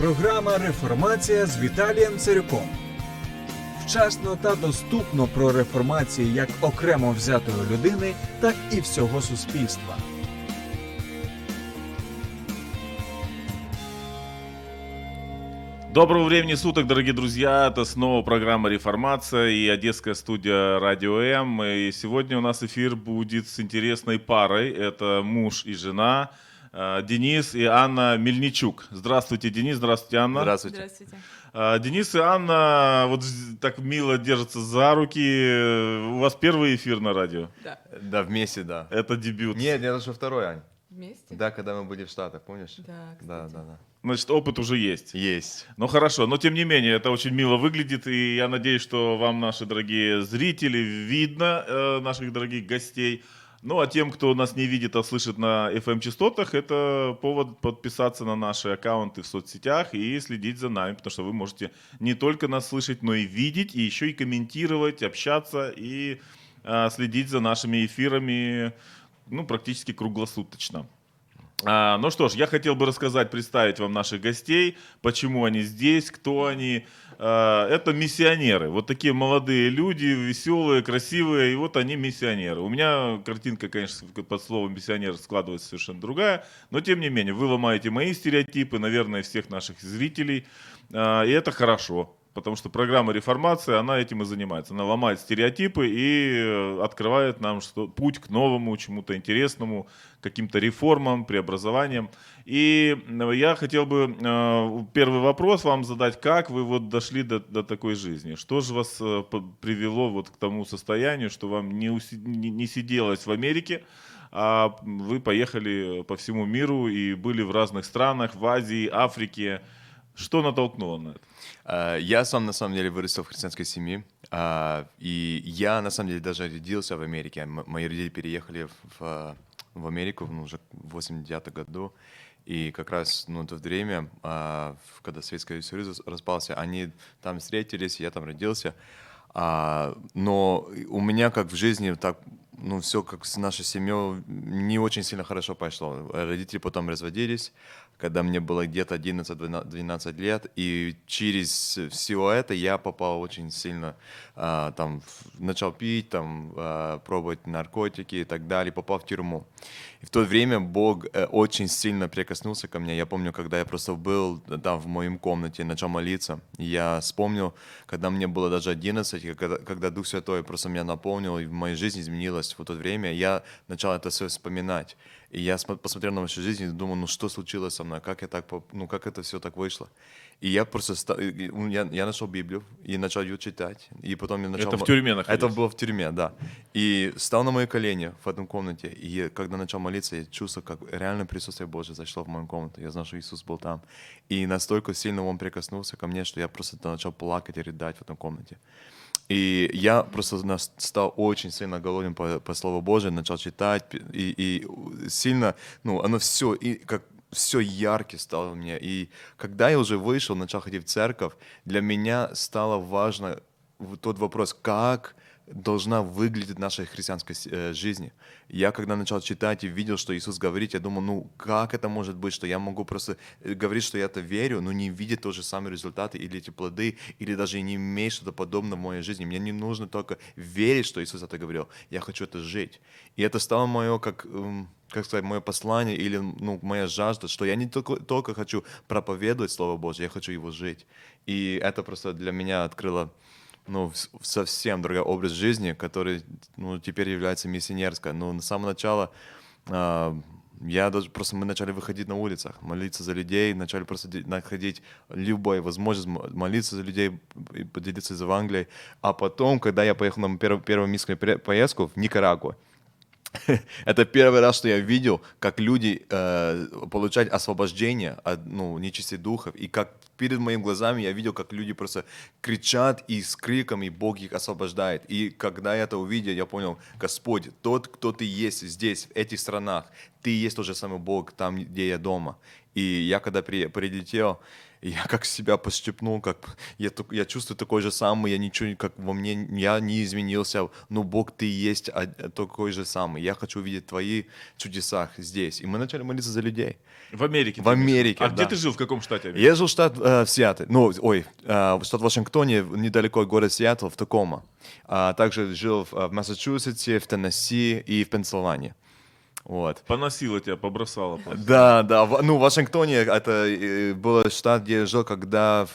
Програма «Реформація» з Віталієм Царюком. Вчасно та доступно про реформацію як окремо взятої людини, так і всього суспільства. Доброго времени суток, дорогие друзья. Это снова программа «Реформация» и одесская студия «Радио М». И сегодня у нас эфир будет с интересной парой. Это муж и жена Денис и Анна Мельничук. Здравствуйте, Денис. Здравствуйте, Анна. Здравствуйте. Здравствуйте. Денис и Анна вот так мило держатся за руки. У вас первый эфир на радио? Да. Да, вместе, да. Это дебют. Нет, это уже второй, Ань. Вместе? Да, когда мы были в Штатах, помнишь? Да, кстати. Да. Значит, опыт уже есть. Есть. Ну хорошо, но тем не менее, это очень мило выглядит, и я надеюсь, что вам, наши дорогие зрители, видно наших дорогих гостей. Ну а тем, кто нас не видит, а слышит на FM-частотах, это повод подписаться на наши аккаунты в соцсетях и следить за нами, потому что вы можете не только нас слышать, но и видеть, и еще и комментировать, общаться и следить за нашими эфирами, ну, практически круглосуточно. Ну что ж, я хотел бы представить вам наших гостей, почему они здесь, кто они. Это миссионеры, вот такие молодые люди, веселые, красивые, и вот они миссионеры. У меня картинка, конечно, под словом миссионер складывается совершенно другая, но тем не менее, вы ломаете мои стереотипы, наверное, всех наших зрителей, и это хорошо. Потому что программа «Реформация», она этим и занимается. Она ломает стереотипы и открывает нам путь к новому, чему-то интересному, каким-то реформам, преобразованиям. И я хотел бы первый вопрос вам задать. Как вы вот дошли до такой жизни? Что же вас привело вот к тому состоянию, что вам не сиделось в Америке, а вы поехали по всему миру и были в разных странах, в Азии, Африке? Что натолкнуло на это? Я сам, на самом деле, вырос в христианской семье, и я, на самом деле, даже родился в Америке. Мои родители переехали в Америку уже в 89 году, и как раз в то время, когда Советский Союз распался, они там встретились, я там родился. Но у меня, как в жизни, так, все как с нашей семьей не очень сильно хорошо пошло. Родители потом разводились, когда мне было где-то 11-12 лет, и через все это я попал очень сильно, начал пить, пробовать наркотики и так далее, попал в тюрьму. И в то время Бог очень сильно прикоснулся ко мне. Я помню, когда я просто был там в моей комнате, начал молиться, я вспомнил, когда мне было даже 11, когда Дух Святой просто меня наполнил, и в моей жизни изменилось в то время, я начал это все вспоминать. И я посмотрел на вашу жизнь и думал, что случилось со мной, как это все так вышло. И я просто я нашел Библию и начал ее читать. И потом я начал... Это в тюрьме находилось? Это было в тюрьме, да. И встал на мои колени в этом комнате. И когда начал молиться, я чувствовал, как реально присутствие Божье зашло в мою комнату. Я знал, что Иисус был там. И настолько сильно Он прикоснулся ко мне, что я просто начал плакать и рыдать в этом комнате. И я просто стал очень сильно голоден по Слову Божьему, начал читать, и сильно, оно все, и как все ярким стало мне. И когда я уже вышел, начал ходить в церковь, для меня стало важно тот вопрос, как должна выглядеть наша христианская жизнь. Я когда начал читать и видел, что Иисус говорит, я думал, как это может быть, что я могу просто говорить, что я это верю, но не видеть тоже самые результаты или эти плоды, или даже не иметь что-то подобное в моей жизни. Мне не нужно только верить, что Иисус это говорил, я хочу это жить. И это стало мое, как сказать, мое послание или моя жажда, что я не только хочу проповедовать Слово Божье, я хочу его жить. И это просто для меня открыло совсем другой образ жизни, который теперь является миссионерской. Но с самого начала мы начали выходить на улицах, молиться за людей, начали просто находить любую возможность молиться за людей, поделиться из Евангелия. А потом, когда я поехал на первую миссионерскую поездку в Никарагуа, это первый раз, что я видел, как люди получают освобождение от нечистых духов. И как перед моими глазами я видел, как люди просто кричат и с криком, и Бог их освобождает. И когда я это увидел, я понял, Господь, тот, кто Ты есть здесь, в этих странах, Ты есть тот же самый Бог там, где я дома. И я когда прилетел, И я как себя пощипнул, как я чувствую такой же самый, я ничего, как во мне, я не изменился, но Бог, ты есть такой же самый. Я хочу увидеть твои чудеса здесь. И мы начали молиться за людей. В Америке? В Америке, А где да. ты жил, в каком штате Америки? Я жил штат в Сиэтле, штат Вашингтоне, недалеко от города Сиэтл, в Такома. Также жил в Массачусетсе, в Теннесси и в Пенсильвании. Вот. Поносило тебя, побросало. Да, да. В Вашингтоне это был штат, где я жил, когда,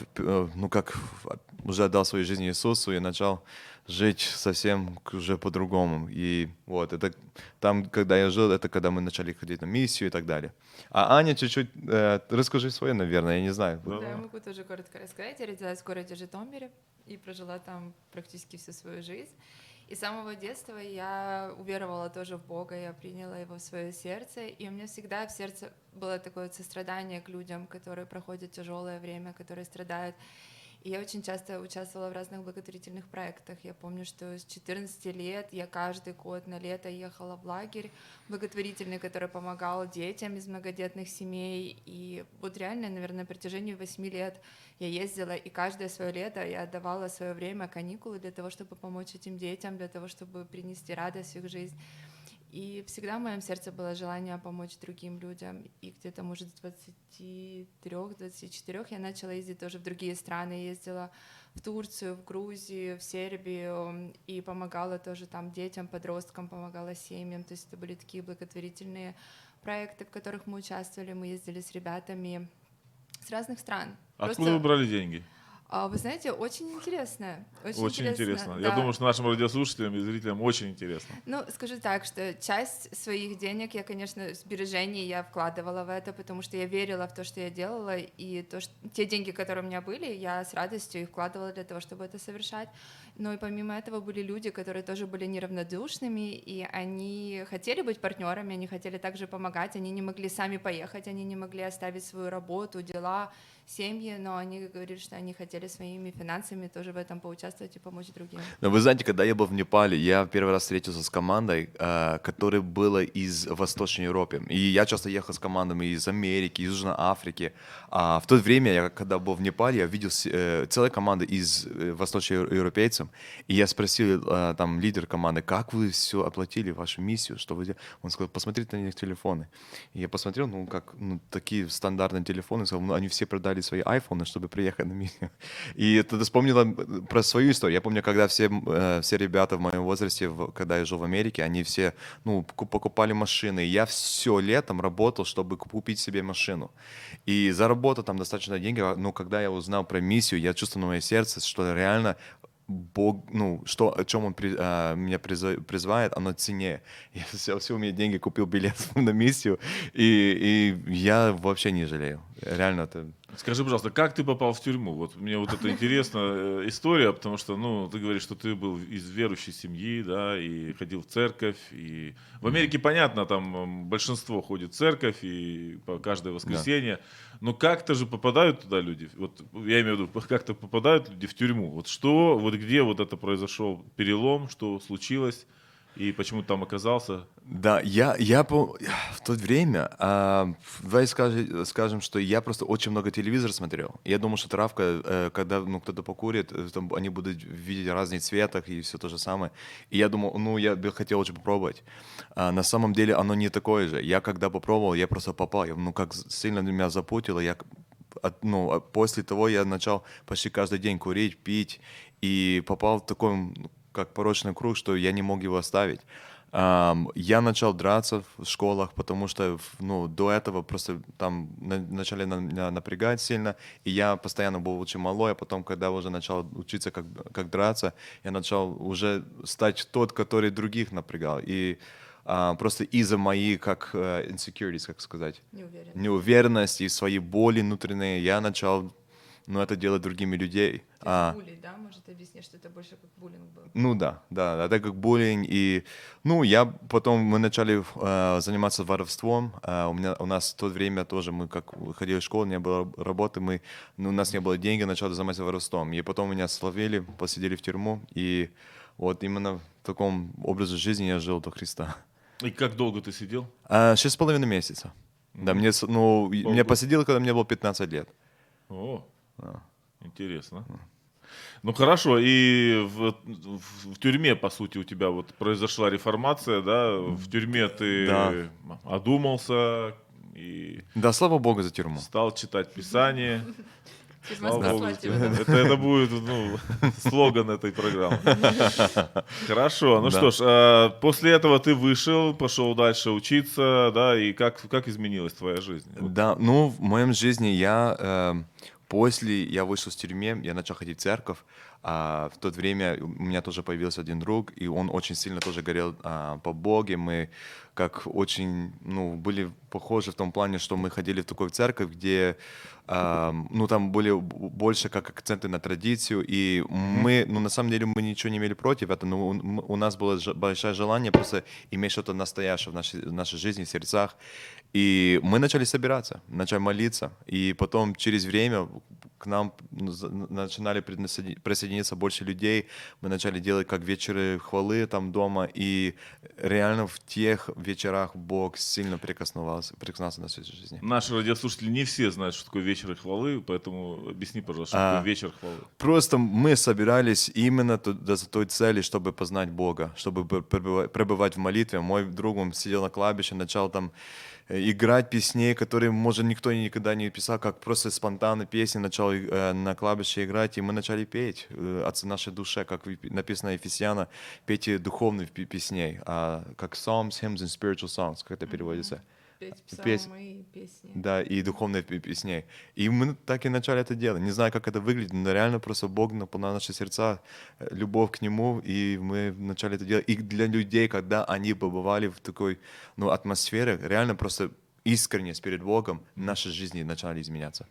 уже отдал свою жизнь Иисусу и начал жить совсем уже по-другому. И вот, это там, когда я жил, это когда мы начали ходить на миссию и так далее. А Аня чуть-чуть, расскажи свое, наверное, я не знаю. Да, я могу тоже коротко рассказать. Я родилась в городе Житомире и прожила там практически всю свою жизнь. И с самого детства я уверовала тоже в Бога, я приняла Его в свое сердце, и у меня всегда в сердце было такое сострадание к людям, которые проходят тяжелое время, которые страдают. И я очень часто участвовала в разных благотворительных проектах. Я помню, что с 14 лет я каждый год на лето ехала в лагерь благотворительный, который помогал детям из многодетных семей. И вот реально, наверное, на протяжении 8 лет я ездила, и каждое свое лето я отдавала свое время, каникулы для того, чтобы помочь этим детям, для того, чтобы принести радость в их жизнь. И всегда в моем сердце было желание помочь другим людям. И где-то, может, с 23-24 я начала ездить тоже в другие страны. Ездила в Турцию, в Грузию, в Сербию. И помогала тоже там детям, подросткам, помогала семьям. То есть это были такие благотворительные проекты, в которых мы участвовали. Мы ездили с ребятами с разных стран. Откуда вы брали деньги? Вы знаете, очень интересно. Очень интересно. Да. Я думаю, что нашим радиослушателям и зрителям очень интересно. Ну, скажу так, что часть своих денег я, конечно, сбережений я вкладывала в это, потому что я верила в то, что я делала, и те деньги, которые у меня были, я с радостью их вкладывала для того, чтобы это совершать. Но и помимо этого были люди, которые тоже были неравнодушными, и они хотели быть партнерами, они хотели также помогать, они не могли сами поехать, они не могли оставить свою работу, дела, семьи, но они говорили, что они хотели своими финансами тоже в этом поучаствовать и помочь другим. Но вы знаете, когда я был в Непале, я первый раз встретился с командой, которая была из Восточной Европы. И я часто ехал с командами из Америки, из Южной Африки. А в то время, когда был в Непале, я видел целую команду из восточноевропейцев. И я спросил там лидер команды, как вы все оплатили, вашу миссию, что вы делаете? Он сказал, посмотрите на них телефоны. И я посмотрел, такие стандартные телефоны, сказал, они все продали свои айфоны, чтобы приехать на миссию. И тогда вспомнила про свою историю. Я помню, когда все ребята в моем возрасте, когда я жил в Америке, они все покупали машины. И я все летом работал, чтобы купить себе машину. И заработал там достаточно денег. Но когда я узнал про миссию, я чувствовал на мое сердце, что реально Бог, о чем Он меня призывает, оно ценнее. Я все у меня деньги купил билет на миссию, и я вообще не жалею. Реально это... Скажи, пожалуйста, как ты попал в тюрьму? Вот мне вот это интересная история, потому что, ты говоришь, что ты был из верующей семьи, да, и ходил в церковь, и в Америке, понятно, там большинство ходит в церковь, и по каждое воскресенье, но как-то же попадают туда люди, вот я имею в виду, как-то попадают люди в тюрьму, где вот это произошел перелом, что случилось? И почему ты там оказался? Да, я в то время, давай скажем, что я просто очень много телевизора смотрел. Я думал, что травка, когда кто-то покурит, там, они будут видеть разные цветах и все то же самое. И я думал, я бы хотел очень попробовать. На самом деле оно не такое же. Я когда попробовал, я просто попал. Как сильно меня запутало. После того я начал почти каждый день курить, пить. И попал в такой... как порочный круг, что я не мог его оставить. Я начал драться в школах, потому что до этого просто там начали напрягать сильно, и я постоянно был очень малой, а потом, когда уже начал учиться, как драться, я начал уже стать тот, который других напрягал. И просто из-за моих, insecurities, как сказать, неуверенности и свои боли внутренние, я начал это делать другими людьми. Буллинг, да? Может, объяснить, что это больше как буллинг был? Да, это как буллинг. И, мы начали заниматься воровством. У нас в то время тоже, мы как ходили в школу, не было работы, у нас не было денег, начали заниматься воровством. И потом меня словили, посадили в тюрьму. И вот именно в таком образе жизни я жил до Христа. И как долго ты сидел? 6,5 месяца. Да, меня посадили, когда мне было 15 лет. О, Да. интересно. Ну хорошо, и в тюрьме, по сути, у тебя вот произошла реформация, да? В тюрьме ты Да. одумался и Да, слава Богу за тюрьму. стал читать Писание. Тюрьма Слава Богу. спасла тебя, да? Это будет ну, слоган этой программы. Хорошо, ну Да. что ж, после этого ты вышел, пошел дальше учиться, да, и как изменилась твоя жизнь? Вот. Да, ну, в моем жизни после я вышел из тюрьмы, я начал ходить в церковь. В то время у меня тоже появился один друг, и он очень сильно тоже горел по Боге. Мы как очень, ну, были похожи в том плане, что мы ходили в такую церковь, где, ну, там были больше как акценты на традицию, и мы, ну, на самом деле мы ничего не имели против этого, но у нас было большое желание просто иметь что-то настоящее в нашей жизни, в сердцах. И мы начали собираться, начали молиться. И потом через время к нам начинали присоединиться больше людей. Мы начали делать как вечеры хвалы там дома. И реально в тех вечерах Бог сильно прикоснулся в нашей жизни. Наши радиослушатели не все знают, что такое вечер хвалы, поэтому объясни, пожалуйста, что такое вечер хвалы. Просто мы собирались именно за той цели, чтобы познать Бога, чтобы пребывать в молитве. Мой друг, он сидел на кладбище, начал там играть песней, которые, может, никто никогда не писал, как просто спонтанно песни начал на кладбище играть, и мы начали петь от нашей душе, как написано Ефесяна, пейте духовных песней, как psalms, hymns and spiritual songs, как это переводится. Петь Петь. псалмы и песни. Да, и духовных песней. И мы так и начали это делать. Не знаю, как это выглядит, но реально просто Бог наполнял наши сердца, любовь к Нему, и мы начали это делать. И для людей, когда они побывали в такой, ну, атмосфере, реально просто искренность перед Богом, наши жизни начали изменяться.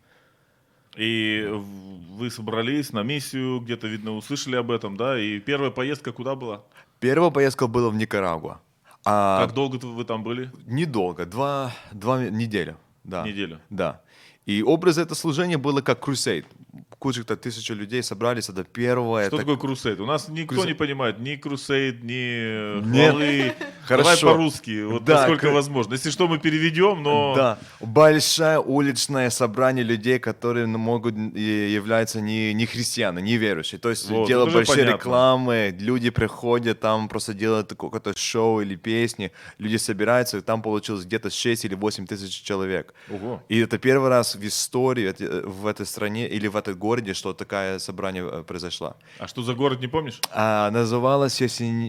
И вы собрались на миссию, где-то, видно, услышали об этом, да? И первая поездка куда была? Первая поездка была в Никарагуа. Как долго вы там были? Недолго, два недели. Да. Неделю. Да. И образ этого служения было как крусейд. Куча-то тысячи людей собрались, это первое. Что такое крусейд? У нас никто Крусейд. не понимает ни крусейд, ни Нет. хвалы. Хорошо. Давай по-русски, вот Да, насколько возможно. Если что, мы переведем, но... Да, большое уличное собрание людей, которые могут являться не христиане, не верующие. То есть Вот, делают это уже большие понятно. рекламы, люди приходят, там просто делают какое-то шоу или песни, люди собираются, и там получилось где-то 6 или 8 тысяч человек. Ого. И это первый раз в истории в этой стране или в этом городе, что такое собрание произошло. А что за город, не помнишь? Называлось,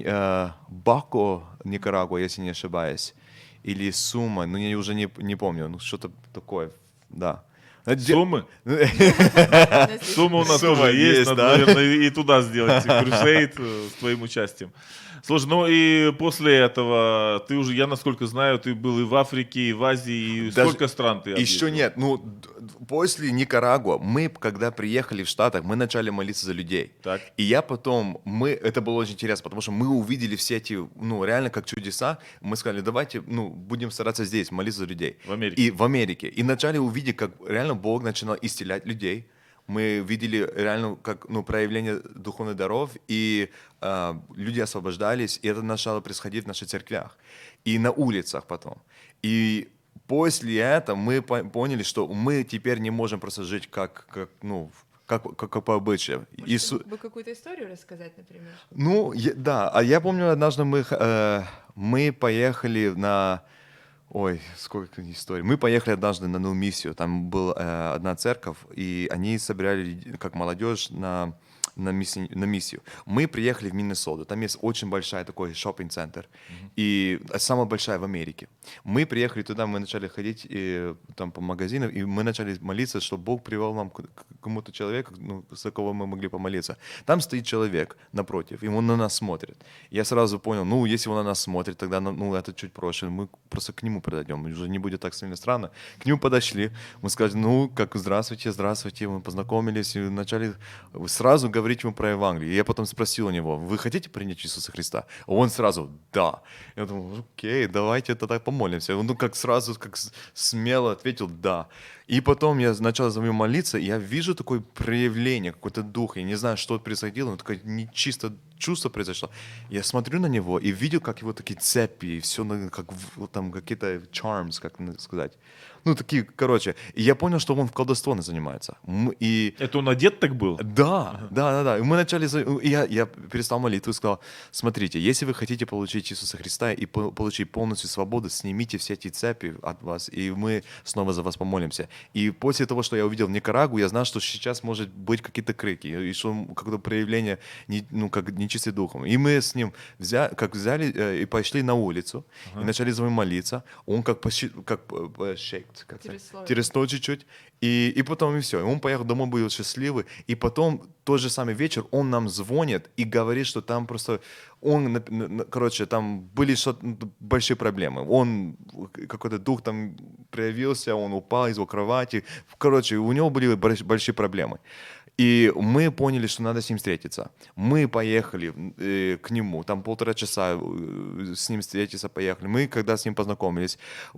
Бако, Никарагуа, если не ошибаюсь. Или Сума, ну я уже не помню, ну что-то такое, да. Суммы? Сумма у нас Сумма тоже есть, есть, надо, да. наверное, и туда сделать крусейд с твоим участием. Слушай, ну и после этого ты уже, я насколько знаю, ты был и в Африке, и в Азии, и Даже сколько стран ты Еще объездил? нет. Ну, после Никарагуа мы, когда приехали в Штатах, мы начали молиться за людей. Так. И я потом, это было очень интересно, потому что мы увидели все эти, ну, реально как чудеса. Мы сказали, давайте, ну, будем стараться здесь молиться за людей. В Америке. И в Америке. И начали увидеть, как реально Бог начинал исцелять людей. Мы видели реально как, ну, проявление духовных даров, и люди освобождались, и это начало происходить в наших церквях. И на улицах потом. И после этого мы поняли, что мы теперь не можем просто жить как по обычаю. Может, бы какую-то историю рассказать, например? Ну, да. А я помню, однажды мы поехали на... Ой, сколько историй. Мы поехали однажды на одну миссию. Там была одна церковь, и они собирали как молодежь на миссию. Мы приехали в Миннесоту. Там есть очень большой такой шоппинг-центр. И самая большая в Америке. Мы приехали туда, мы начали ходить там по магазинам, и мы начали молиться, чтобы Бог привел нам к кому-то человеку, ну, за кого мы могли помолиться. Там стоит человек напротив, и он на нас смотрит. Я сразу понял, ну, если он на нас смотрит, тогда, ну, это чуть проще. Мы просто к нему подойдем, уже не будет так сильно странно. К нему подошли, мы сказали, ну, как здравствуйте, здравствуйте. Мы познакомились и начали сразу говорить ему про Евангелие. И я потом спросил у него, вы хотите принять Иисуса Христа? А он сразу, да. Я думал, окей, давайте тогда помолимся. Он как сразу, как смело ответил, да. И потом я начал за него молиться, и я вижу такое проявление, какой-то дух, я не знаю, что происходило, но такое нечисто чувство произошло. Я смотрю на него и видел, как его такие цепи, и все как там какие-то charms, как сказать. Ну, такие, короче. И я понял, что он в колдовство занимается. И Это он одет так был? да. И мы начали... Я перестал молитву и сказал, смотрите, если вы хотите получить Иисуса Христа и получить полностью свободу, снимите все эти цепи от вас, и мы снова за вас помолимся. И после того, что я увидел в Никарагуа, я знал, что сейчас может быть какие-то крики, и что какое-то проявление, как нечистым духом. И мы с ним взяли и пошли на улицу, и начали за ним молиться. Он как тересло чуть-чуть, и потом и все. И он поехал домой, был счастливый. И потом тот же самый вечер он нам звонит и говорит, что там просто там были большие проблемы. Он, какой-то дух там проявился, он упал из его кровати. Короче, у него были большие проблемы. И мы поняли, что надо с ним встретиться. Мы поехали к нему, там 1,5 часа с ним встретиться поехали. Мы, когда с ним познакомились,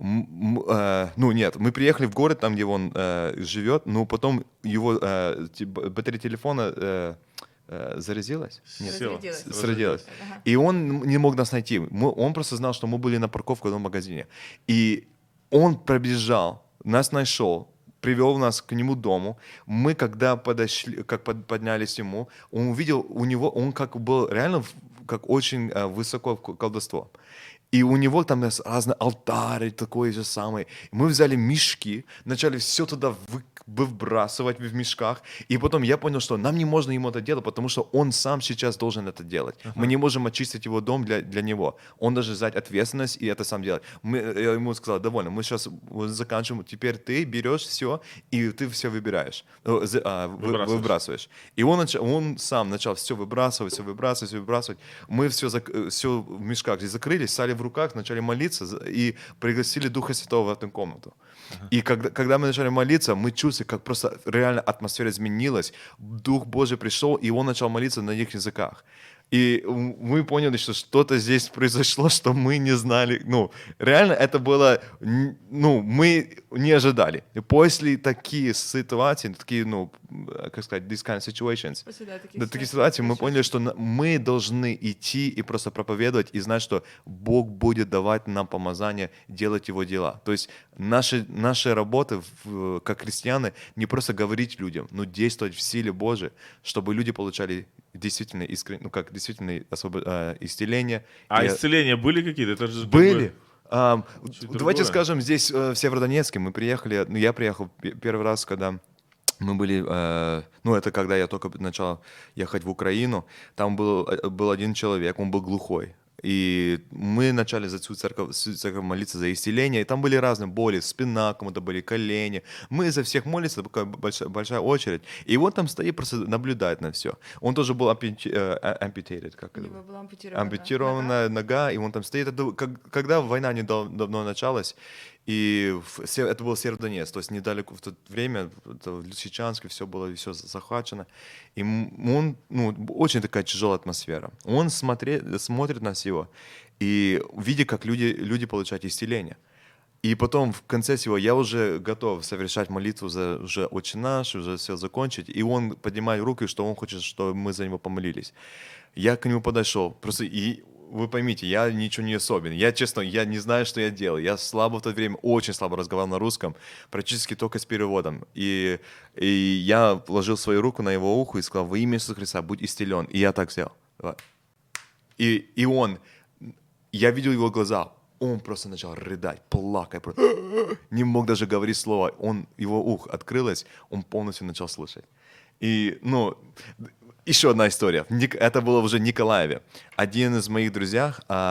мы приехали в город, там, где он живет, но потом его батарея телефона заразилась? Разрядилась. Ага. И он не мог нас найти. Он просто знал, что мы были на парковке в одном магазине. И он пробежал, нас нашел, привел нас к нему дому. Мы, когда поднялись ему, он увидел он как был реально как очень высоко в колдовство. И у него там разные алтари, такой же самый. Мы взяли мешки, начали все туда выбрасывать в мешках. И потом я понял, что нам не можно ему это делать, потому что он сам сейчас должен это делать. Мы не можем очистить его дом для него. Он должен взять ответственность и это сам делать. Я ему сказал, довольно, мы сейчас заканчиваем, теперь ты берешь все, и ты все выбрасываешь. И он сам начал все выбрасывать. Мы все в мешках здесь закрылись, стали в руках, начали молиться и пригласили Духа Святого в эту комнату. И когда мы начали молиться, мы чувствовали, как просто реально атмосфера изменилась. Дух Божий пришел, и он начал молиться на их языках. И мы поняли, что что-то здесь произошло, что мы не знали. Реально это было, мы не ожидали. И после таких ситуаций, такие, как сказать, these kind of situations, таких ситуаций мы поняли, что мы должны идти и просто проповедовать и знать, что Бог будет давать нам помазание делать Его дела. То есть наши работы как христиане не просто говорить людям, но действовать в силе Божией, чтобы люди получали действительно исцеление. Исцеления были какие-то? Это же были. Давайте скажем, здесь в Северодонецке мы приехали, я приехал первый раз, когда мы были, это когда я только начал ехать в Украину, там был один человек, он был глухой. И мы начали за всю церковь молиться за исцеление. И там были разные боли, спина, кому-то были колени. Мы за всех молились, такая большая очередь. И он там стоит, просто наблюдает на все. Он тоже был amputated, как это? Ампутированная нога, и он там стоит. Когда война недавно началась, и это был Северодонецк, то есть недалеко в то время, в Лисичанске все захвачено. И он, очень такая тяжелая атмосфера. Он смотрит на всего, и видит, как люди получают исцеление. И потом в конце всего я уже готов совершать молитву за уже «Отче наш», уже все закончить. И он поднимает руки, что он хочет, чтобы мы за него помолились. Я к нему подошел, просто вы поймите, я ничего не особенный. Я не знаю, что я делаю. Я слабо в то время, очень слабо разговаривал на русском, практически только с переводом. И я положил свою руку на его ухо и сказал: во имя Иисуса Христа, будь исцелен. И я так сделал. И я видел его глаза, он просто начал рыдать, плакать, не мог даже говорить слова. Его ухо открылось, он полностью начал слышать. И, еще одна история. Это было уже в Николаеве. Один из моих друзей,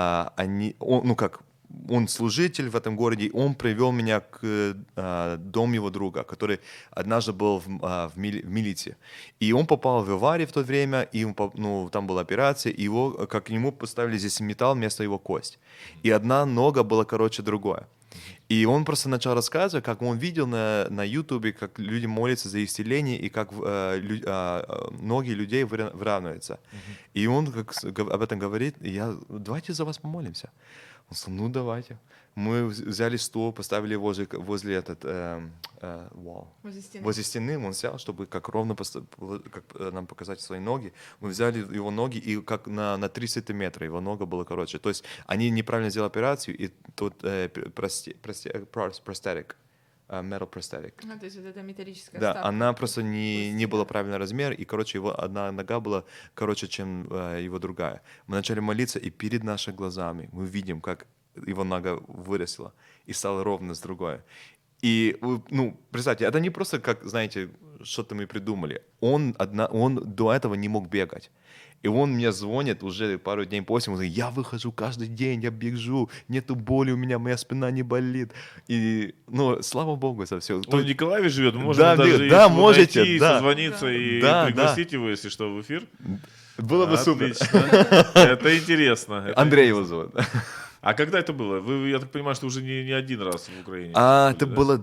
он служитель в этом городе, он привел меня к дому его друга, который однажды был в милиции. И он попал в аварию в то время, и там была операция, и к нему поставили здесь металл вместо его кость. И одна нога была короче другой. И он просто начал рассказывать, как он видел на Ютубе, как люди молятся за исцеление, и как ноги людей выравниваются. И он об этом говорит: давайте за вас помолимся. Он сказал, ну давайте. Мы взяли стол, поставили возле вау. Возле стены он взял, чтобы как ровно как нам показать свои ноги. Мы взяли его ноги, и как на 3 сантиметра его нога была короче. То есть они неправильно сделали операцию, и тот простатик, metal prosthetic. То есть вот эта металлическая Да, вставка. она просто не была правильный размер, и, короче, его одна нога была короче, чем его другая. Мы начали молиться, и перед нашими глазами мы видим, как его нога выросла и стала ровно с другой. И, ну, представьте, это не просто, как, знаете, что-то мы придумали. Он до этого не мог бегать. И он мне звонит уже пару дней после, он говорит, я выхожу каждый день, я бегу, нету боли у меня, моя спина не болит. И, ну, слава Богу за все. Он в Николаеве живет, мы можем Да, даже да, если можете, найти, да. созвониться и Да, пригласить его, если что, в эфир. Было бы супер. Отлично. Это интересно. это Андрей интересно. его зовут. А когда это было? Вы, я так понимаю, что уже не один раз в Украине. Это были, да? было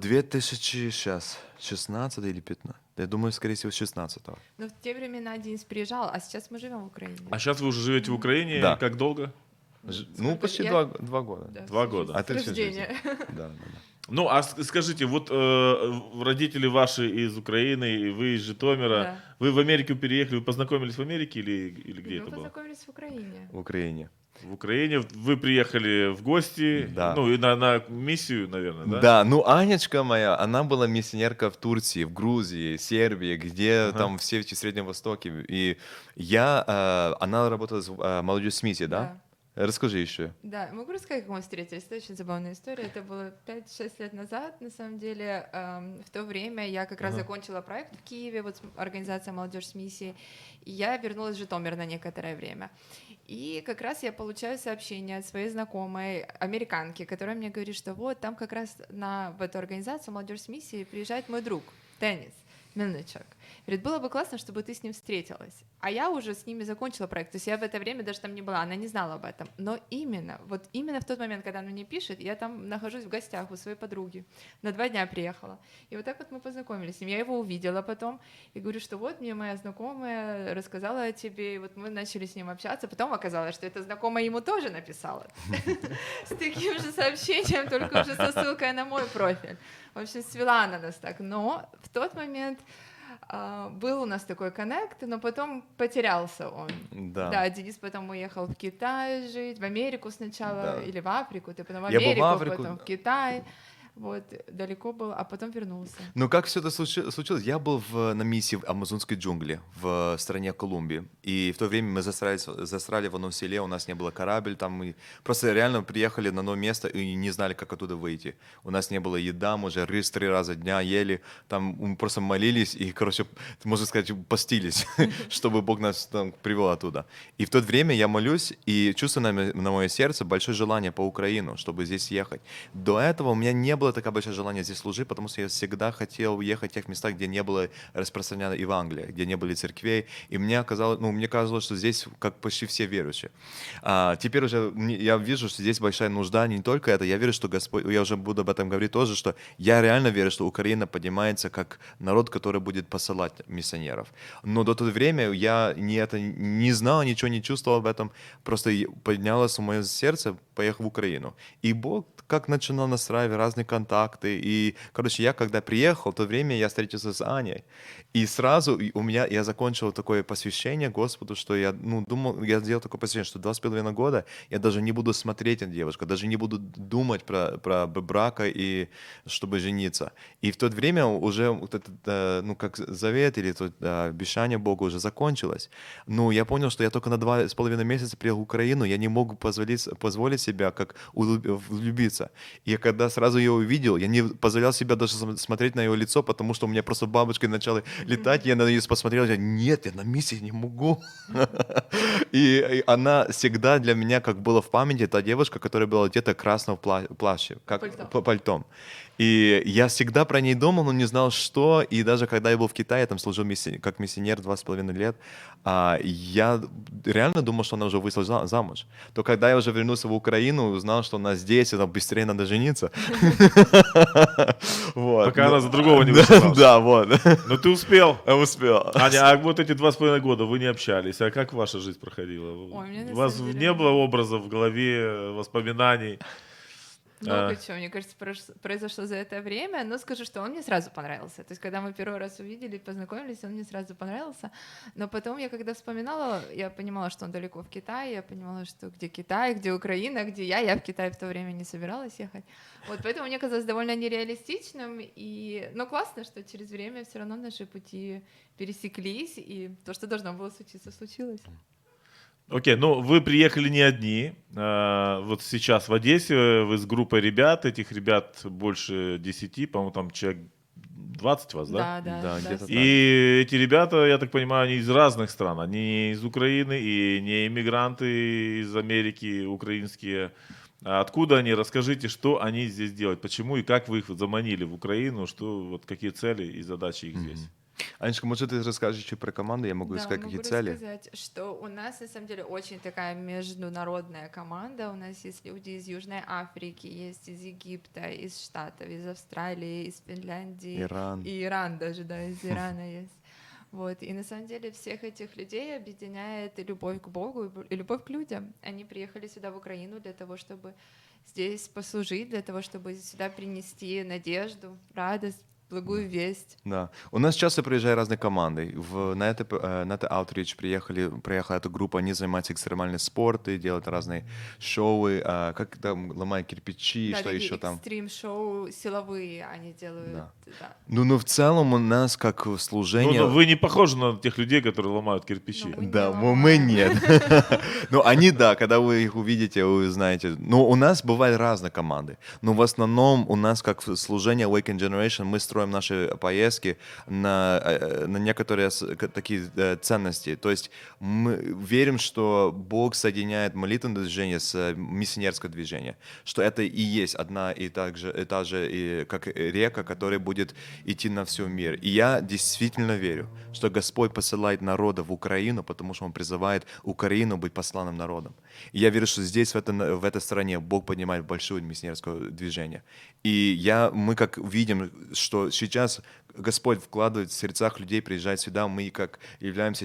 2016 или 15. Я думаю, скорее всего, 16-го. Но в те времена Денис приезжал, а сейчас мы живем в Украине. А сейчас вы уже живете в Украине? Да. Как долго? Ну, почти Я- 2 года. Да, 2 года. А ты всю жизнь. рождения. Да. Ну, а скажите, вот родители ваши из Украины, и вы из Житомира, Да. вы в Америку переехали, вы познакомились в Америке или где Мы это было? познакомились в Украине. В Украине. В Украине. Вы приехали в гости, Да. ну, и на миссию, наверное, да? Да, ну Анечка моя, она была миссионерка в Турции, в Грузии, Сербии, где там все эти Среднем Востоке. И она работала с молодежью СМИ, да? Расскажи еще. Да, могу рассказать, как мы встретились. Это очень забавная история. Это было 5-6 лет назад, на самом деле. В то время я как раз закончила проект в Киеве, вот организация «Молодежь с миссией», и я вернулась в Житомир на некоторое время. И как раз я получаю сообщение от своей знакомой американки, которая мне говорит, что вот там как раз в эту организацию «Молодежь с миссией» приезжает мой друг Денис Мельничук. Говорит, было бы классно, чтобы ты с ним встретилась. А я уже с ними закончила проект, то есть я в это время даже там не была, она не знала об этом. Но именно в тот момент, когда она мне пишет, я там нахожусь в гостях у своей подруги. На 2 дня приехала. И вот так вот мы познакомились с ним. Я его увидела потом и говорю, что вот мне моя знакомая рассказала о тебе, и вот мы начали с ним общаться. Потом оказалось, что эта знакомая ему тоже написала. С таким же сообщением, только уже со ссылкой на мой профиль. В общем, свела она нас так. Но в тот момент был у нас такой коннект, но потом потерялся он. Да, Денис потом уехал в Китай жить, в Америку сначала, Да. или в Африку, ты потом в Я был в Америку, Африку. потом в Китай. Вот, далеко был, а потом вернулся. Ну, как все это случилось? Я был на миссии в амазонской джунгли в стране Колумбии. И в то время мы застряли в одном селе, у нас не было корабль, там мы просто реально приехали на одно место и не знали, как оттуда выйти. У нас не было еда, мы уже рис 3 раза дня ели, там мы просто молились и, короче, можно сказать, постились, чтобы Бог нас там привел оттуда. И в то время я молюсь и чувствую на мое сердце большое желание по Украину, чтобы здесь ехать. До этого у меня не было такое большое желание здесь служить, потому что я всегда хотел уехать в тех местах, где не было распространено Евангелие, где не были церквей, и мне казалось, что здесь как почти все верующие. Теперь уже я вижу, что здесь большая нужда, не только это, я верю, что Господь, я уже буду об этом говорить тоже, что я реально верю, что Украина поднимается как народ, который будет посылать миссионеров. Но до того времени я не знал, ничего не чувствовал об этом, просто поднялось в мое сердце, поехал в Украину. И Бог как начинал настраивать разные контакты. И, короче, я когда приехал, в то время я встретился с Аней. И сразу я закончил такое посвящение Господу, что я думал, я сделал такое посвящение, что 2,5 года я даже не буду смотреть на девушку, даже не буду думать про брака и чтобы жениться. И в то время уже вот этот, как завет или обещание Бога уже закончилось. Но я понял, что я только на 2,5 месяца приехал в Украину, я не мог позволить себя как влюбиться. И когда сразу ее увидел, я не позволял себя даже смотреть на ее лицо, потому что у меня просто бабочкой начала летать, я на нее посмотрел, я нет, я на миссии не могу. И она всегда для меня как была в памяти та девушка, которая была где-то красного плаща, как пальтом. И я всегда про ней думал, но не знал, что. И даже когда я был в Китае, я там служил как миссионер 2,5 лет, я реально думал, что она уже вышла замуж. То когда я уже вернулся в Украину, узнал, что она здесь, и там быстрее надо жениться. Вот. Пока она за другого не вышла замуж. Да, вот. Но ты успел. Я успел. Аня, а вот эти 2,5 года вы не общались, а как ваша жизнь проходила? Ой, мне на У вас самом деле не было образов в голове, воспоминаний? Много чего, мне кажется, произошло за это время, но скажу, что он мне сразу понравился. То есть, когда мы первый раз увидели, познакомились, он мне сразу понравился. Но потом я, когда вспоминала, я понимала, что он далеко в Китае, я понимала, что где Китай, где Украина, где я в Китай в то время не собиралась ехать. Вот поэтому мне казалось довольно нереалистичным, но классно, что через время все равно наши пути пересеклись, и то, что должно было случиться, случилось. Окей, ну вы приехали не одни. Вот сейчас в Одессе вы с группой ребят, этих ребят больше 10, по-моему, там человек 20 вас, да? Да, где-то так. И эти ребята, я так понимаю, они из разных стран. Они не из Украины и не иммигранты из Америки, украинские. А откуда они? Расскажите, что они здесь делают, почему и как вы их заманили в Украину, что, вот, какие цели и задачи их здесь. Анечка, может, ты расскажешь чуть про команду, я могу сказать, какие цели? Могу рассказать, что у нас, на самом деле, очень такая международная команда. У нас есть люди из Южной Африки, есть из Египта, из Штатов, из Австралии, из Финляндии. Иран. И Иран даже, да, из Ирана есть. Вот. И на самом деле всех этих людей объединяет и любовь к Богу, и любовь к людям. Они приехали сюда, в Украину, для того, чтобы здесь послужить, для того, чтобы сюда принести надежду, радость, благую весть. Да. У нас часто приезжают разные команды. На это Outreach приехала эта группа, они занимаются экстремальным спортом, делают разные шоу, как там ломают кирпичи, Да, что такие еще там. экстрим-шоу силовые они делают. Да. Да. Ну, в целом у нас как служение... Ну, вы не похожи на тех людей, которые ломают кирпичи. Ну, мы не Да, ломаем. мы нет. Ну, они, да, когда вы их увидите, вы узнаете. Ну, у нас бывают разные команды. Но в основном у нас, как служение Awaken Generation, мы строим наши поездки на некоторые такие ценности. То есть мы верим, что Бог соединяет молитвенное движение с миссионерское движение. Что это и есть одна и та же как река, которая будет идти на всю мир. И я действительно верю, что Господь посылает народа в Украину, потому что Он призывает Украину быть посланным народом. И я верю, что здесь, в этой стране, Бог поднимает большое миссионерское движение. И мы как видим, что сейчас Господь вкладывает в сердцах людей, приезжает сюда, мы как являемся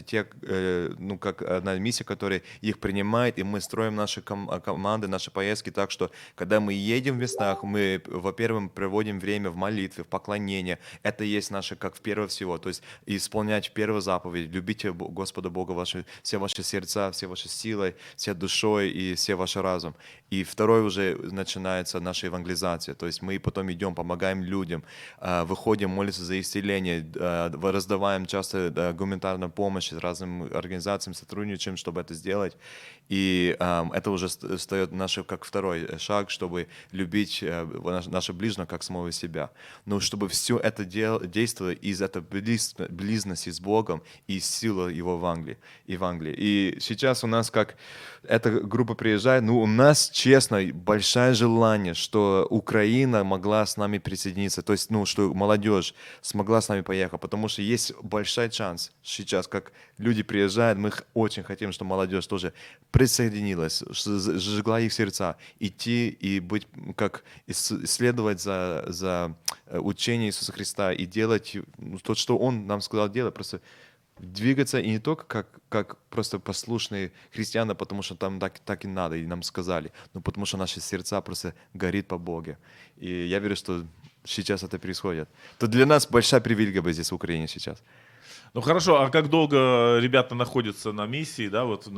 как одна миссия, которая их принимает, и мы строим наши команды, наши поездки так, что когда мы едем в местах, мы, во-первых, проводим время в молитве, в поклонении. Это есть наше, как в первое всего, то есть исполнять первую заповедь, любите Господа Бога все ваши сердца, все ваши силы, все душой и все ваш разум. И второй уже начинается наша евангелизация, то есть мы потом идем, помогаем людям, выходим, молимся за исцеление, раздаваем часто гуманитарную помощь разным организациям, сотрудничаем, чтобы это сделать. И это уже встает наш как второй шаг, чтобы любить наше ближнего как самого себя. Но чтобы все это действовало из этой близости с Богом и силы Его Евангелия. И сейчас у нас как эта группа приезжает, у нас, честно, большое желание, что Украина могла с нами присоединиться, то есть, что молодежь смогла с нами поехать, потому что есть большой шанс сейчас, как люди приезжают, мы очень хотим, чтобы молодежь тоже присоединилась, сжигла их сердца, идти и быть, как исследовать за учение Иисуса Христа и делать то, что Он нам сказал делать, просто двигаться и не только как просто послушные христиане, потому что там так и надо, и нам сказали, но потому что наши сердца просто горит по Боге. И я верю, что сейчас это происходит. То для нас большая привилегия быть здесь в Украине сейчас. Ну хорошо, а как долго ребята находятся на миссии, да, вот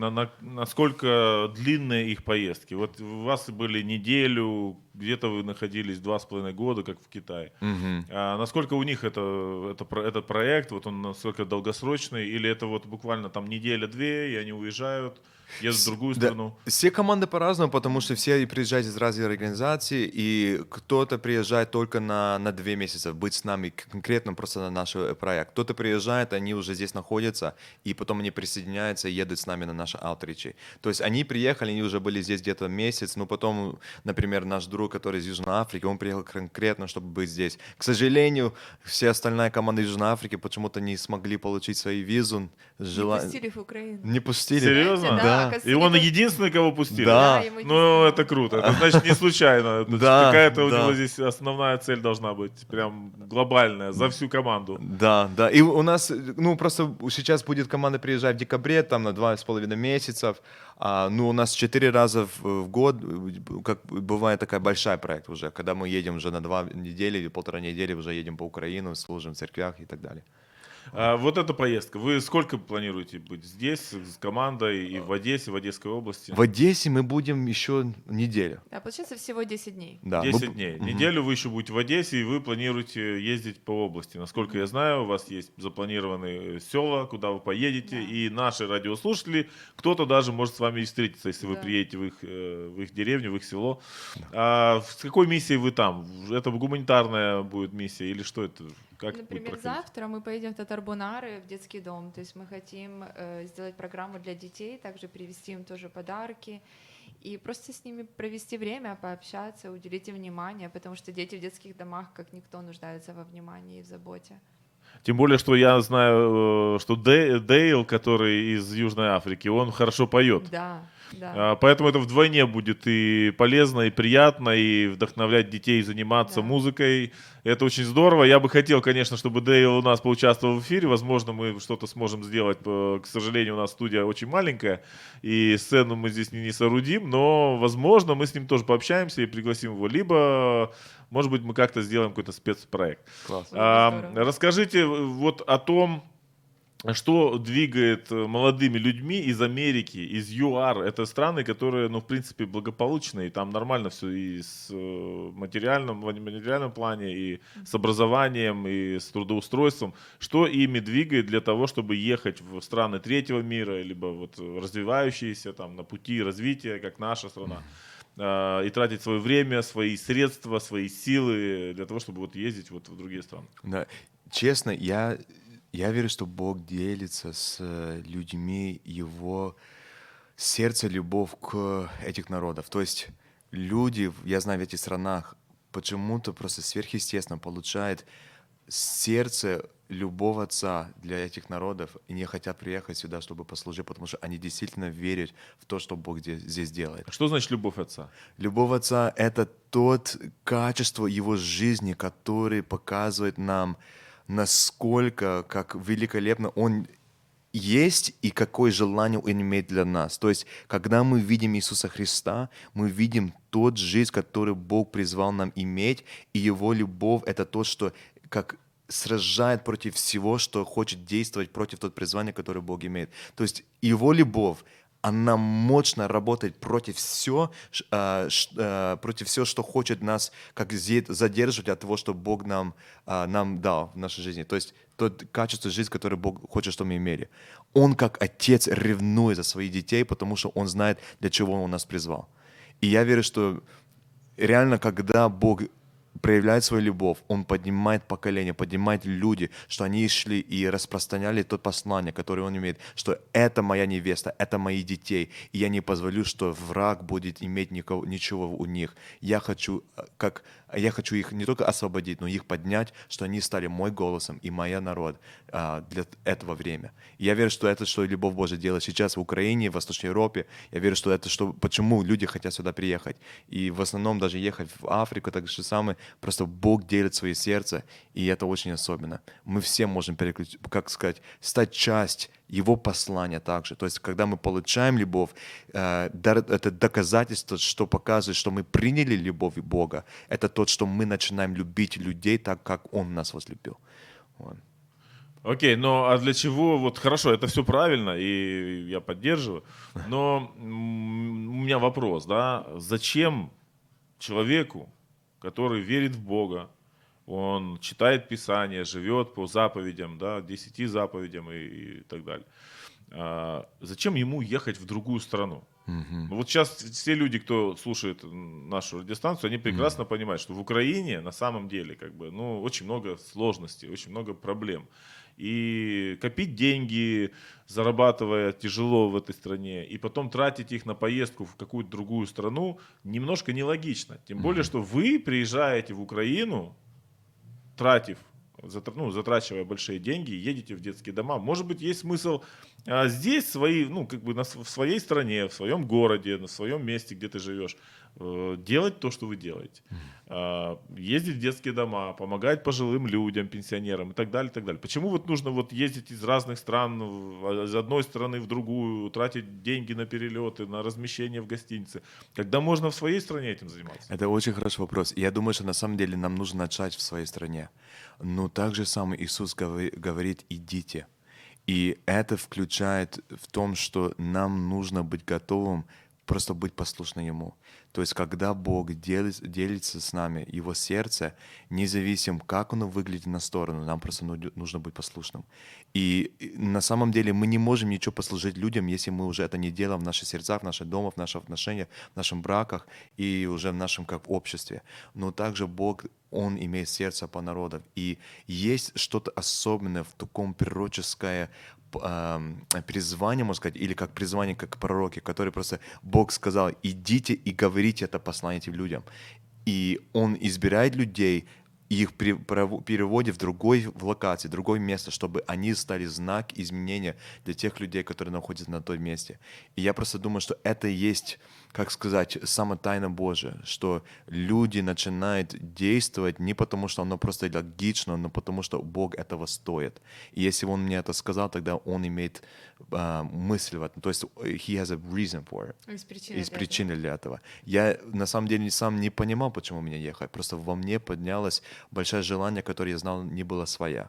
насколько длинные их поездки? Вот у вас были неделю, где-то вы находились 2,5 года, как в Китае. А насколько у них этот проект, вот он насколько долгосрочный, или это вот буквально там неделя-две, и они уезжают, едут в другую страну? Да. Все команды по-разному, потому что все приезжают из разных организаций, и кто-то приезжает только на 2 месяца, быть с нами конкретно просто на наш проект. Кто-то приезжает, они уже здесь находятся, и потом они присоединяются и едут с нами на наши аутричи. То есть они приехали, они уже были здесь где-то месяц, но потом, например, наш друг друг, который из Южной Африки, он приехал конкретно, чтобы быть здесь. К сожалению, вся остальная команда из Южной Африки почему-то не смогли получить свою визу. Не пустили в Украину. Не пустили. Серьезно? Знаете, Да. оказывается, И он не пу- единственный, кого пустили? Да. ему Ну, единственное. это круто. Это значит не случайно. Это Да, какая-то у да. него здесь основная цель должна быть. Прям глобальная, за всю команду. Да, да. И у нас, ну, просто сейчас будет команда приезжать в декабре, там на 2,5 месяцев. Ну, у нас 4 раза в год, как бывает такая большая проект уже, когда мы едем уже на 2 недели или 1,5 недели, уже едем по Украине, служим в церквях и так далее. Вот эта поездка. Вы сколько планируете быть здесь с командой и в Одессе, в Одесской области? В Одессе мы будем еще неделю. Да, получается всего 10 дней. Да, 10 дней. Неделю вы еще будете в Одессе, и вы планируете ездить по области. Насколько я знаю, у вас есть запланированы села, куда вы поедете, Да. и наши радиослушатели, кто-то даже может с вами и встретиться, если вы Да. приедете в их деревню, в их село. С какой миссией вы там? Это гуманитарная будет миссия или что это? Как будет Например, проходить? завтра мы поедем в Татарбунары, в детский дом. То есть мы хотим сделать программу для детей, также привезти им тоже подарки. И просто с ними провести время, пообщаться, уделить им внимание, потому что дети в детских домах, как никто, нуждаются во внимании и в заботе. Тем более, что я знаю, что Дейл, который из Южной Африки, он хорошо поет. Да, да. Поэтому это вдвойне будет и полезно, и приятно, и вдохновлять детей заниматься Да. музыкой. Это очень здорово. Я бы хотел, конечно, чтобы Дейл у нас поучаствовал в эфире. Возможно, мы что-то сможем сделать. К сожалению, у нас студия очень маленькая, и сцену мы здесь не соорудим. Но, возможно, мы с ним тоже пообщаемся и пригласим его. Либо, может быть, мы как-то сделаем какой-то спецпроект. Класс. Было бы здорово. Расскажите вот о том, что двигает молодыми людьми из Америки, из ЮАР. Это страны, которые, ну, в принципе, благополучные. Там нормально все и в материальном плане, и с образованием, и с трудоустройством. Что ими двигает для того, чтобы ехать в страны третьего мира, либо вот развивающиеся, там, на пути развития, как наша страна, и тратить свое время, свои средства, свои силы для того, чтобы вот ездить вот в другие страны? Да. Честно, я верю, что Бог делится с людьми его сердце, любовь к этих народов. То есть люди, я знаю, в этих странах почему-то просто сверхъестественно получают сердце любого отца для этих народов и не хотят приехать сюда, чтобы послужить, потому что они действительно верят в то, что Бог здесь делает. Что значит любовь отца? Любовь отца — это тот качество его жизни, который показывает нам, насколько, как великолепно он есть и какое желание он имеет для нас. То есть, когда мы видим Иисуса Христа, мы видим тот жизнь, которую Бог призвал нам иметь, и Его любовь — это то, что как сражает против всего, что хочет действовать против того призвания, которое Бог имеет. То есть Его любовь, она мощно работает против всего, что хочет нас как задерживать от того, что Бог нам дал в нашей жизни. То есть то качество жизни, которое Бог хочет, чтобы мы имели. Он как отец ревнует за своих детей, потому что он знает, для чего он нас призвал. И я верю, что реально, когда Бог проявляет свою любовь, Он поднимает поколение, поднимает люди, что они шли и распространяли то послание, которое Он имеет, что это моя невеста, это мои детей, и я не позволю, что враг будет иметь ничего у них. Я хочу их не только освободить, но их поднять, что они стали мой голосом и моя народ для этого времени. И я верю, что это, что любовь Божия делает сейчас в Украине, в Восточной Европе. Я верю, что это, почему люди хотят сюда приехать. И в основном даже ехать в Африку, так же самое. Просто Бог делит свое сердце, и это очень особенно. Мы все можем стать часть Его послания также. То есть, когда мы получаем любовь, это доказательство, что показывает, что мы приняли любовь Бога. Это то, что мы начинаем любить людей так, как Он нас возлюбил. Вот. Окей, а для чего, вот хорошо, это все правильно, и я поддерживаю, но у меня вопрос, да, зачем человеку, который верит в Бога, он читает Писание, живет по заповедям, да, 10 заповедям и так далее, зачем ему ехать в другую страну? Ну, вот сейчас все люди, кто слушает нашу радиостанцию, они прекрасно понимают, что в Украине на самом деле очень много сложностей, очень много проблем. и копить деньги, зарабатывая тяжело в этой стране, и потом тратить их на поездку в какую-то другую страну, немножко нелогично. Тем более, что вы приезжаете в Украину, затрачивая большие деньги, едете в детские дома. Может быть, есть смысл здесь в своей стране, в своем городе, на своем месте, где ты живешь, делать то, что вы делаете. Ездить в детские дома, помогать пожилым людям, пенсионерам и так далее, и так далее. Почему вот нужно вот ездить из разных стран, из одной страны в другую, тратить деньги на перелеты, на размещение в гостинице, когда можно в своей стране этим заниматься? Это очень хороший вопрос. Я думаю, что на самом деле нам нужно начать в своей стране. Но также сам Иисус говорит «идите». И это включает в том, что нам нужно быть готовым просто быть послушным Ему. То есть, когда Бог делится с нами, Его сердце, независимо, как оно выглядит на сторону, нам просто нужно быть послушным. И на самом деле мы не можем ничего послужить людям, если мы уже это не делаем в наших сердцах, в наших домах, в наших отношениях, в наших браках и уже в нашем как обществе. Но также Бог, Он имеет сердце по народам. И есть что-то особенное в таком пророческое призвание, можно сказать, или как призвание, как пророки, которые просто Бог сказал, идите и говорите это послание этим людям. И Он избирает людей, и их переводит в локации, в другое место, чтобы они стали знак изменения для тех людей, которые находятся на том месте. И я просто думаю, что это и есть, как сказать, сама тайна Божия, что люди начинают действовать не потому, что оно просто логично, но потому, что Бог этого стоит. И если Он мне это сказал, тогда Он имеет мысль в этом. То есть he has a reason for it. Есть причины для этого. Я на самом деле сам не понимал, почему мне ехать. Просто во мне поднялось большое желание, которое я знал, не было своя.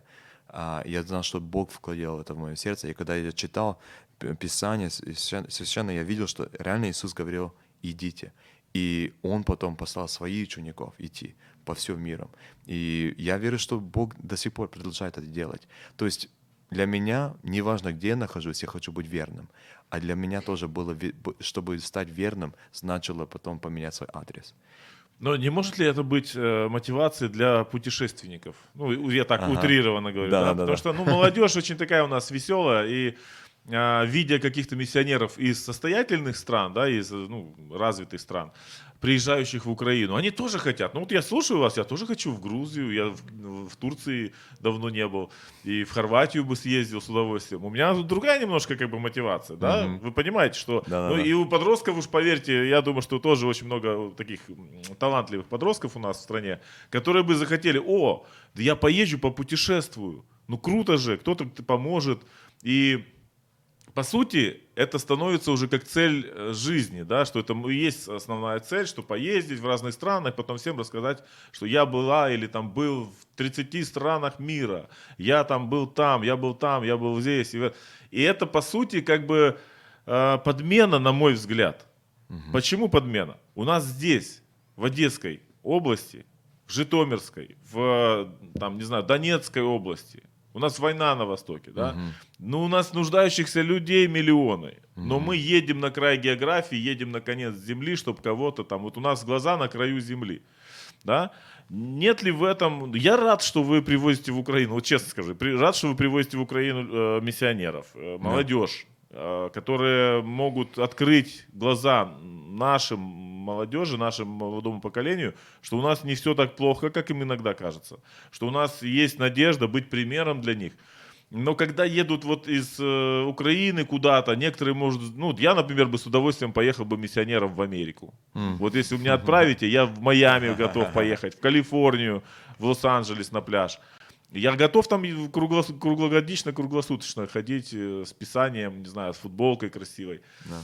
Я знал, что Бог вкладывал это в мое сердце. И когда я читал Писание священно, я видел, что реально Иисус говорил «идите». И Он потом послал своих учеников идти по всему миру. И я верю, что Бог до сих пор продолжает это делать. То есть для меня, неважно, где я нахожусь, я хочу быть верным. А для меня тоже было, чтобы стать верным, значило потом поменять свой адрес. Но не может ли это быть мотивацией для путешественников? Ну, я так утрированно говорю. Да. Потому что молодежь очень такая у нас веселая, и видя каких-то миссионеров из состоятельных стран, да, из развитых стран, приезжающих в Украину, они тоже хотят. Ну вот я слушаю вас, я тоже хочу в Грузию, я в Турции давно не был, и в Хорватию бы съездил с удовольствием. У меня тут другая немножко как бы мотивация, да? Вы понимаете, что... И у подростков, уж поверьте, я думаю, что тоже очень много таких талантливых подростков у нас в стране, которые бы захотели, да я поезжу, попутешествую, ну круто же, кто-то поможет, и... По сути, это становится уже как цель жизни, да, что это и есть основная цель, что поездить в разных странах, потом всем рассказать, что я была или там был в 30 странах мира, я там был там, я был здесь. И это, по сути, как бы подмена, на мой взгляд. Почему подмена? У нас здесь, в Одесской области, в Житомирской, в, там, не знаю, Донецкой области, у нас война на Востоке, да? Ну, у нас нуждающихся людей миллионы. Но мы едем на край географии, едем на конец земли, чтобы кого-то там... Вот у нас глаза на краю земли, да? Нет ли в этом... Я рад, что вы привозите в Украину, вот честно скажу, рад, что вы привозите в Украину миссионеров, молодежь, которые могут открыть глаза нашим молодежи, нашему молодому поколению, что у нас не все так плохо, как им иногда кажется, что у нас есть надежда быть примером для них. Но когда едут вот из Украины куда-то, некоторые, может, я, например, бы с удовольствием поехал бы миссионером в Америку. Вот если вы меня отправите, я в Майами готов поехать, в Калифорнию, в Лос-Анджелес на пляж. Я готов там круглогодично, круглосуточно ходить с писанием, не знаю, с футболкой красивой. Да.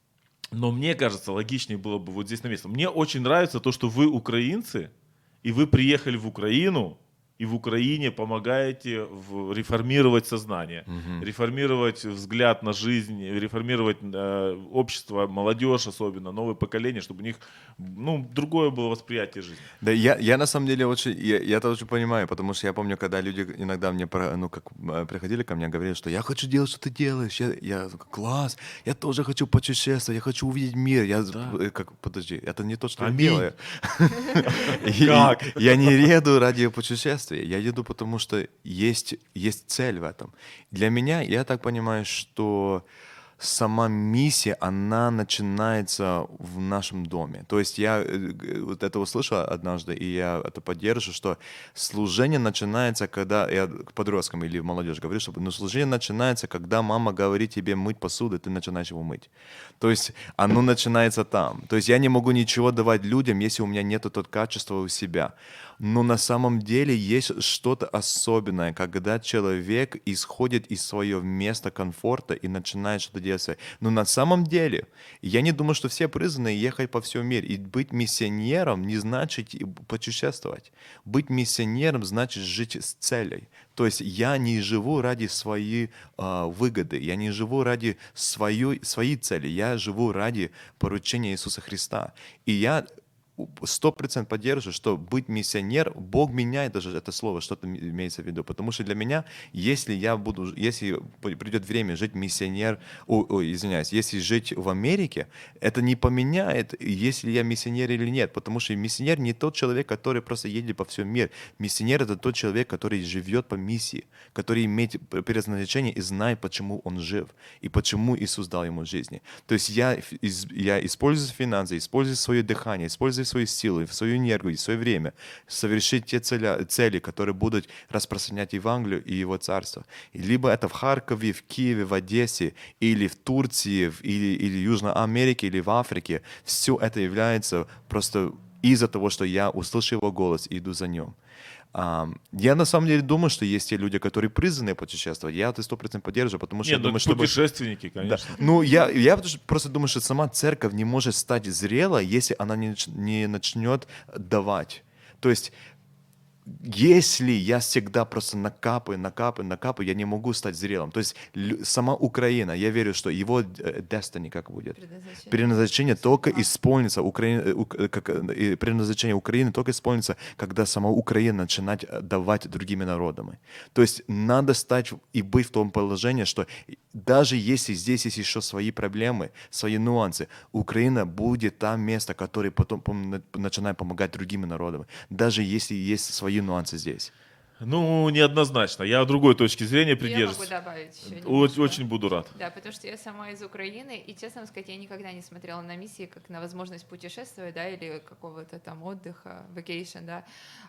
Но мне кажется, логичнее было бы вот здесь на месте. Мне очень нравится то, что вы украинцы, и вы приехали в Украину, и в Украине помогаете реформировать сознание, реформировать взгляд на жизнь, реформировать общество, молодежь особенно, новое поколение, чтобы у них другое было восприятие жизни. Да, я на самом деле я это очень понимаю, потому что я помню, когда люди иногда мне приходили ко мне, говорили, что я хочу делать, что ты делаешь, я класс, я тоже хочу путешествовать, я хочу увидеть мир. Подожди, это не то, что я делаю. Я не еду ради путешествия. удовольствие, я еду, потому что есть цель в этом. Для меня, я так понимаю, что сама миссия, она начинается в нашем доме. То есть я вот это услышал однажды, и я это поддерживаю, что служение начинается, когда, я к подросткам или молодежи говорю, что служение начинается, когда мама говорит тебе мыть посуду, и ты начинаешь его мыть. То есть оно начинается там. То есть я не могу ничего давать людям, если у меня нет тот качества у себя. Но на самом деле есть что-то особенное, когда человек исходит из своего места комфорта и начинает что-то делать. Но на самом деле, я не думаю, что все призваны ехать по всему миру. И быть миссионером не значит путешествовать. Быть миссионером значит жить с целью. То есть я не живу ради своей выгоды, я не живу ради своей цели, я живу ради поручения Иисуса Христа. И я 100% поддерживаю, что быть миссионер, Бог меняет даже это слово, что-то имеется в виду. Потому что для меня, если придет время жить извиняюсь, если жить в Америке, это не поменяет, если я миссионер или нет. Потому что миссионер не тот человек, который просто едет по всему миру. Миссионер — это тот человек, который живет по миссии, который имеет предназначение и знает, почему он жив и почему Иисус дал ему жизни. То есть я использую финансы, использую свое дыхание, использую свои силы, свою энергию, свое время, совершить те цели, которые будут распространять Евангелие и Его Царство. И либо это в Харькове, в Киеве, в Одессе, или в Турции, или Южной Америке, или в Африке. Все это является просто из-за того, что я услышал Его голос и иду за Ним. Я на самом деле думаю, что есть те люди, которые призваны путешествовать. Я это 100% поддерживаю, потому что Нет, я думаю, что... путешественники, Да. конечно. Ну, я просто думаю, что сама церковь не может стать зрелой, если она не начнет давать. То есть, если я всегда просто накапаю, я не могу стать зрелым. То есть сама Украина, я верю, что его destiny, как будет? Предназначение только исполнится, предназначение Украины только исполнится, когда сама Украина начинает давать другими народами. То есть надо стать и быть в том положении, что даже если здесь есть еще свои проблемы, свои нюансы, Украина будет там место, которое потом начинает помогать другим народам, даже если есть свои нюансы здесь. Ну, неоднозначно. Я другой точки зрения Я могу придерживаюсь. добавить еще Очень, немножко. очень буду рад. Да, потому что я сама из Украины, и, честно сказать, я никогда не смотрела на миссии как на возможность путешествовать, да, или какого-то там отдыха, vacation, да.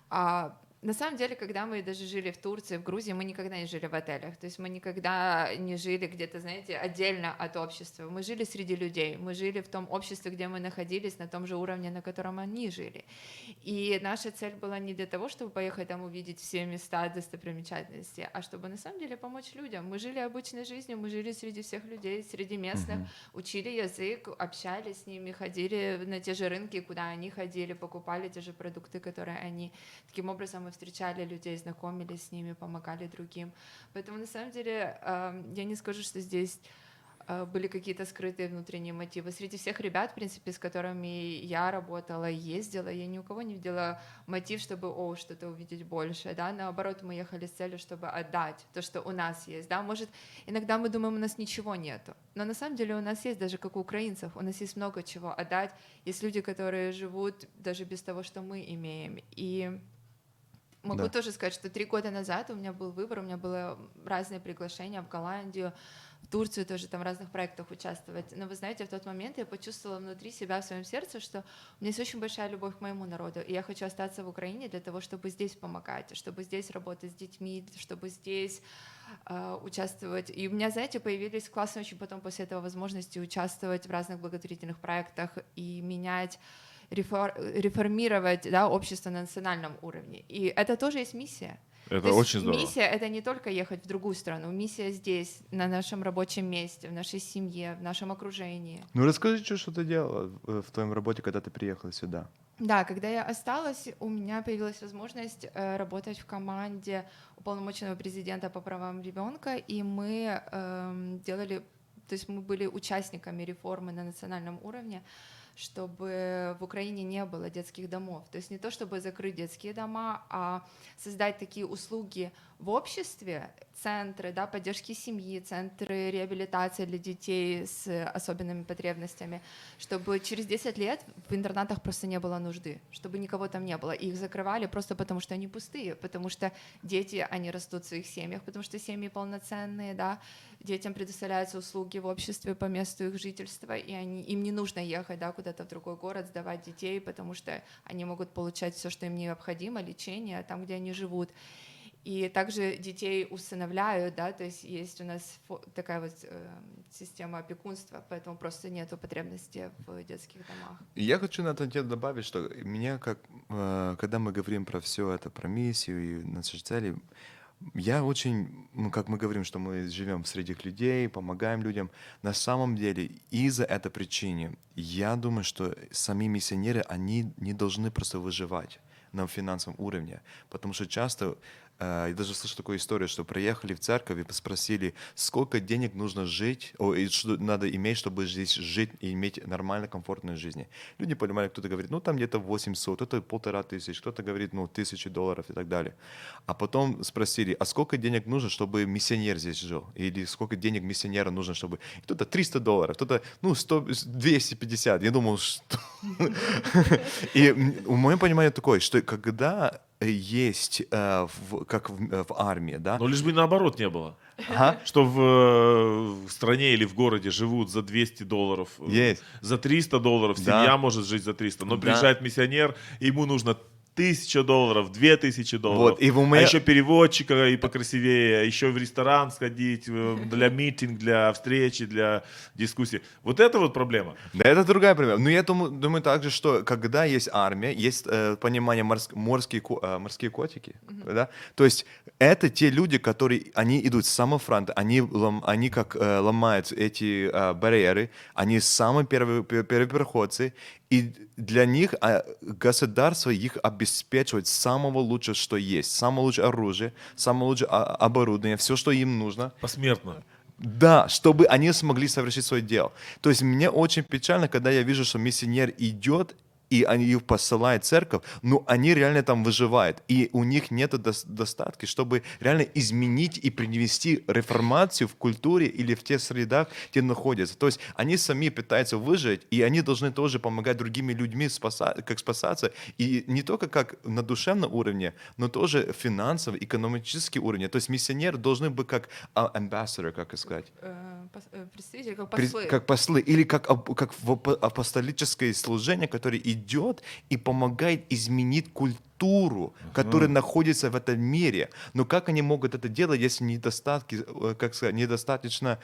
На самом деле, когда мы даже жили в Турции, в Грузии, мы никогда не жили в отелях. То есть мы никогда не жили где-то, знаете, отдельно от общества. Мы жили среди людей, мы жили в том обществе, где мы находились, на том же уровне, на котором они жили. И наша цель была не для того, чтобы поехать там увидеть все места достопримечательности, а чтобы на самом деле помочь людям. Мы жили обычной жизнью, мы жили среди всех людей, среди местных, учили язык, общались с ними, ходили на те же рынки, куда они ходили, покупали те же продукты, которые они. Таким образом мы встречали людей, знакомились с ними, помогали другим. Поэтому на самом деле я не скажу, что здесь были какие-то скрытые внутренние мотивы. Среди всех ребят, в принципе, с которыми я работала, ездила, я ни у кого не видела мотив, чтобы что-то увидеть больше. Да? Наоборот, мы ехали с целью, чтобы отдать то, что у нас есть. Да? Может, иногда мы думаем, у нас ничего нету. Но на самом деле у нас есть, даже как у украинцев, у нас есть много чего отдать. Есть люди, которые живут даже без того, что мы имеем. И могу тоже сказать, что 3 года назад у меня был выбор, у меня было разные приглашения в Голландию, в Турцию тоже там в разных проектах участвовать. Но вы знаете, в тот момент я почувствовала внутри себя, в своем сердце, что у меня есть очень большая любовь к моему народу, и я хочу остаться в Украине для того, чтобы здесь помогать, чтобы здесь работать с детьми, чтобы здесь участвовать. И у меня, знаете, появились классные очень потом после этого возможности участвовать в разных благотворительных проектах и менять, реформировать, да, общество на национальном уровне. И это тоже есть миссия. Это очень здорово. Миссия — это не только ехать в другую страну. Миссия здесь, на нашем рабочем месте, в нашей семье, в нашем окружении. Ну расскажи, что ты делала в твоем работе, когда ты приехала сюда? Да, когда я осталась, у меня появилась возможность работать в команде уполномоченного президента по правам ребенка, и мы мы были участниками реформы на национальном уровне, чтобы в Украине не было детских домов. То есть не то, чтобы закрыть детские дома, а создать такие услуги в обществе, центры, да, поддержки семьи, центры реабилитации для детей с особенными потребностями, чтобы через 10 лет в интернатах просто не было нужды, чтобы никого там не было. И их закрывали просто потому, что они пустые, потому что дети, они растут в своих семьях, потому что семьи полноценные, да, детям предоставляются услуги в обществе по месту их жительства, и им не нужно ехать, да, куда-то в другой город, сдавать детей, потому что они могут получать все, что им необходимо, лечение там, где они живут. И также детей усыновляют, да, то есть есть у нас такая вот система опекунства, поэтому просто нету потребности в детских домах. Я хочу на это добавить, что меня, когда мы говорим про все это, про миссию и наши цели, я очень, как мы говорим, что мы живем среди людей, помогаем людям, на самом деле из-за этой причины я думаю, что сами миссионеры, они не должны просто выживать на финансовом уровне, потому что часто я даже слышал такую историю, что приехали в церковь и спросили, сколько денег нужно жить, что надо иметь, чтобы здесь жить и иметь нормально, комфортную жизнь. Люди понимали, кто-то говорит, ну там где-то 800, кто-то 1500, кто-то говорит, ну $1000 и так далее. А потом спросили, а сколько денег нужно, чтобы миссионер здесь жил? Или сколько денег миссионеру нужно, чтобы... Кто-то $300, кто-то, 250. Я думал, что... И в моем понимании такое, что когда есть, как в армии, да? Но лишь бы наоборот не было. Ага. Что в стране или в городе живут за $200, Есть. за $300, Да. семья может жить за 300, но Да. приезжает миссионер, ему нужно $1000, $2000, Вот, и в а уме- еще переводчика и покрасивее, еще в ресторан сходить, для митинг, для встречи, для дискуссии. Вот это вот проблема. Да, это другая проблема. Но я думаю также, что когда есть армия, есть понимание морские котики, да? То есть это те люди, которые, они идут с самого фронта, они как ломают эти барьеры, они самые первые переходцы, и для них государство их обеспечивает самого лучшего, что есть, самое лучшее оружие, самое лучшее оборудование, все, что им нужно. Посмертно. Да, чтобы они смогли совершить свое дело. То есть мне очень печально, когда я вижу, что миссионер идет, и они их посылают в церковь, но они реально там выживают. И у них нет достатки, чтобы реально изменить и привнести реформацию в культуре или в тех средах, где находятся. То есть они сами пытаются выжить, и они должны тоже помогать другими людьми как спасаться. И не только как на душевном уровне, но тоже финансово, экономический уровень. То есть миссионеры должны быть как ambassador, как сказать. Представители, как послы. Как послы, или как в апостолическое служение, которое идет и помогает изменить культуру, которая находится в этом мире. Но как они могут это делать, если недостатки, как сказать, недостаточно,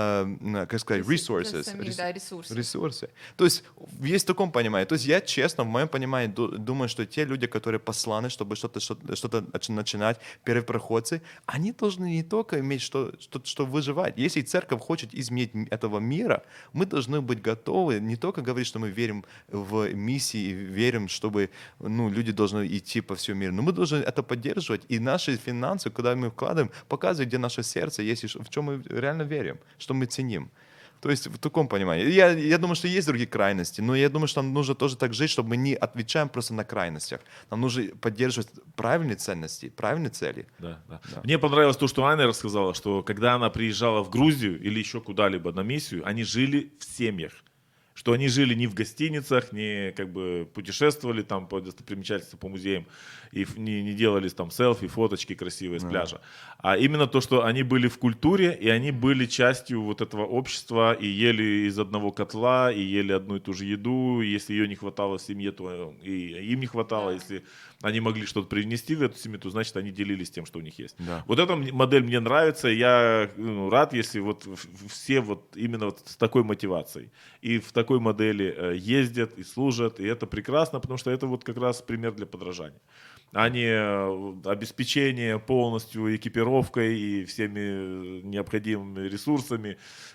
как сказать, resources, Самих, да, ресурсы. ресурсы. То есть есть в таком понимании. То есть я честно, в моем понимании, думаю, что те люди, которые посланы, чтобы что-то начинать, первопроходцы, они должны не только иметь что выживать. Если церковь хочет изменить этого мира, мы должны быть готовы не только говорить, что мы верим в миссии, и верим, чтобы люди должны идти по всему миру, но мы должны это поддерживать. И наши финансы, когда мы вкладываем, показывают, где наше сердце есть, в чем мы реально верим, что мы ценим. То есть в таком понимании. Я думаю, что есть другие крайности, но я думаю, что нам нужно тоже так жить, чтобы мы не отвечаем просто на крайностях. Нам нужно поддерживать правильные ценности, правильные цели. Да. Мне понравилось то, что Аня рассказала, что когда она приезжала в Грузию или еще куда-либо на миссию, они жили в семьях. Что они жили не в гостиницах, не как бы путешествовали там по достопримечательствам, по музеям, и не делали там селфи, фоточки красивые с пляжа. А именно то, что они были в культуре, и они были частью вот этого общества, и ели из одного котла, и ели одну и ту же еду. Если ее не хватало в семье, то и им не хватало. Если они могли что-то привнести в эту семью, то значит они делились тем, что у них есть. Да. Вот эта модель мне нравится. Я рад, если вот все вот именно вот с такой мотивацией и в такой модели ездят и служат, и это прекрасно, потому что это вот как раз пример для подражания. А не обеспечение полностью экипировкой и всеми необходимыми ресурсами,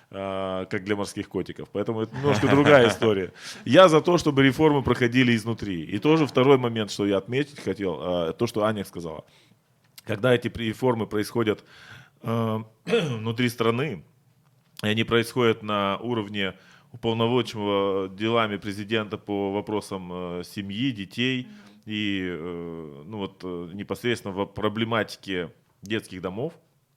как для морских котиков. Поэтому это немножко другая история. Я за то, чтобы реформы проходили изнутри. И тоже второй момент, что я отметить хотел, то, что Аня сказала. Когда эти реформы происходят внутри страны, и они происходят на уровне уполномоченного делами президента по вопросам семьи, детей и непосредственно в проблематике детских домов,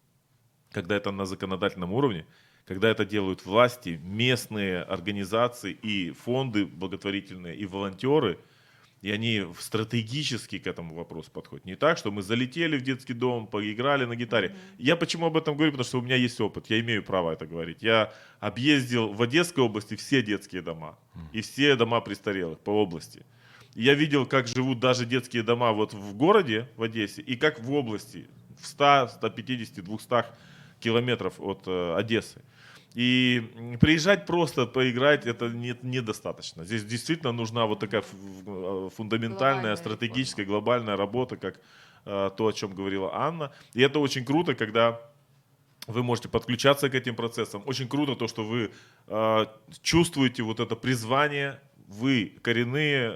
когда это на законодательном уровне, когда это делают власти, местные организации и фонды благотворительные, и волонтеры, и они стратегически к этому вопросу подходят. Не так, что мы залетели в детский дом, поиграли на гитаре. Я почему об этом говорю? Потому что у меня есть опыт, я имею право это говорить. Я объездил в Одесской области все детские дома и все дома престарелых по области. И я видел, как живут даже детские дома вот в городе, в Одессе, и как в области, в 100, 150, 200 километров от Одессы. И приезжать просто поиграть это недостаточно. Здесь действительно нужна вот такая фундаментальная, стратегическая, глобальная работа, как то, о чем говорила Анна. И это очень круто, когда вы можете подключаться к этим процессам. Очень круто то, что вы чувствуете вот это призвание. Вы коренные,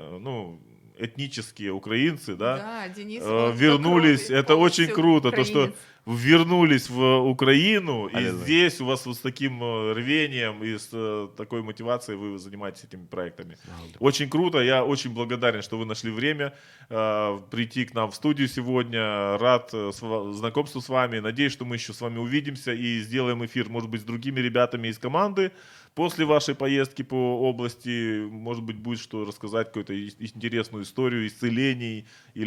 этнические украинцы, да, Денис, вернулись. Это очень круто, то, что вернулись в Украину, и здесь у вас вот с таким рвением и с такой мотивацией вы занимаетесь этими проектами. Очень круто, я очень благодарен, что вы нашли время прийти к нам в студию сегодня. Рад знакомству с вами. Надеюсь, что мы еще с вами увидимся и сделаем эфир, может быть, с другими ребятами из команды. После вашей поездки по области, может быть, будет что рассказать, какую-то интересную историю исцелений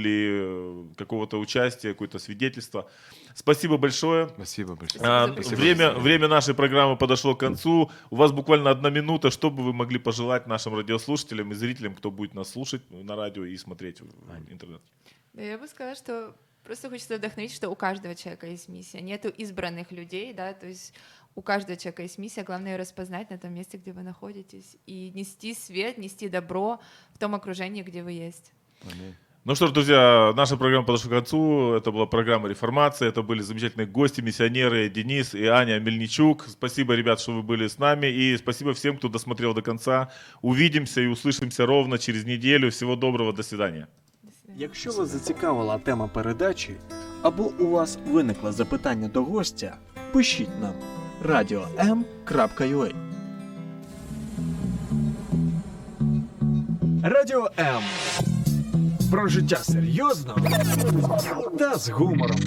или какого-то участия, какое-то свидетельство. Спасибо большое. Спасибо большое. Время нашей программы подошло к концу. У вас буквально 1 минута, что бы вы могли пожелать нашим радиослушателям и зрителям, кто будет нас слушать на радио и смотреть в интернет. Да, я бы сказала, что просто хочется вдохновить, что у каждого человека есть миссия. Нету избранных людей, да, то есть у каждого человека есть миссия, главное ее распознать на том месте, где вы находитесь, и нести свет, нести добро в том окружении, где вы есть. Ну что ж, друзья, наша программа подошла к концу. Это была программа «Реформация». Это были замечательные гости, миссионеры Денис и Аня Мельничук. Спасибо, ребят, что вы были с нами. И спасибо всем, кто досмотрел до конца. Увидимся и услышимся ровно через неделю. Всего доброго, до свидания. Якщо вас зацікавила тема передачі, або у вас виникло запитання до гостя, пишіть нам radio.m.ua. Радіо М. Про життя серйозно та з гумором.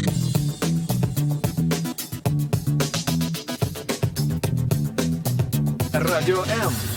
Радіо М.